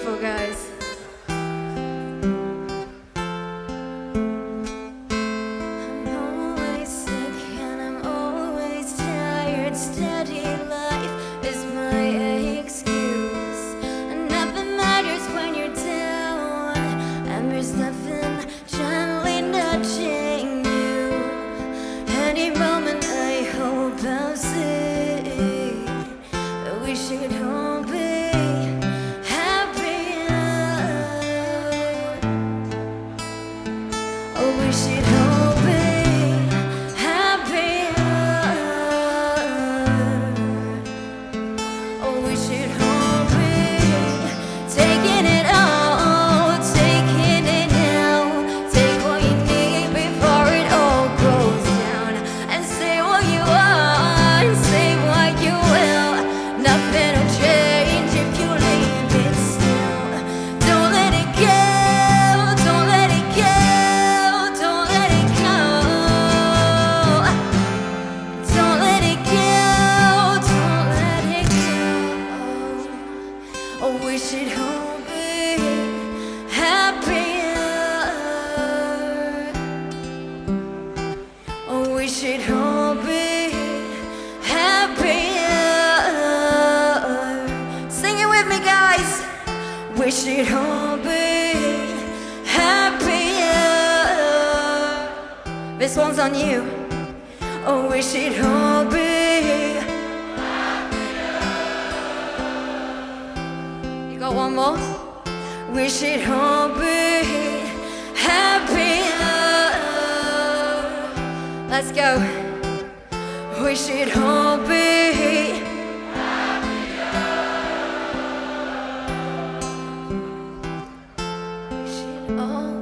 beautiful, guys. I'm always sick and I'm always tired. Steady life is my excuse, and nothing matters when you're down, and there's nothing gently nudging you. Any moment I hope I'll see that we should all be happier. Oh, we should all be happier. Oh, we should all be taking it all, taking it now. Take what you need before it all goes down, and say what you want, say what you will. Nothing will change if you leave it still. Don't let it go, don't let it go, don't let it go. Don't let it go, don't let it go. Oh, we should all be happier. Oh, we should all be happier. Sing it with me, guys. We should all be happier. This one's on you. Oh, we should all be happier. You got one more? We should all be happier. Let's go. We should all be happier. We should all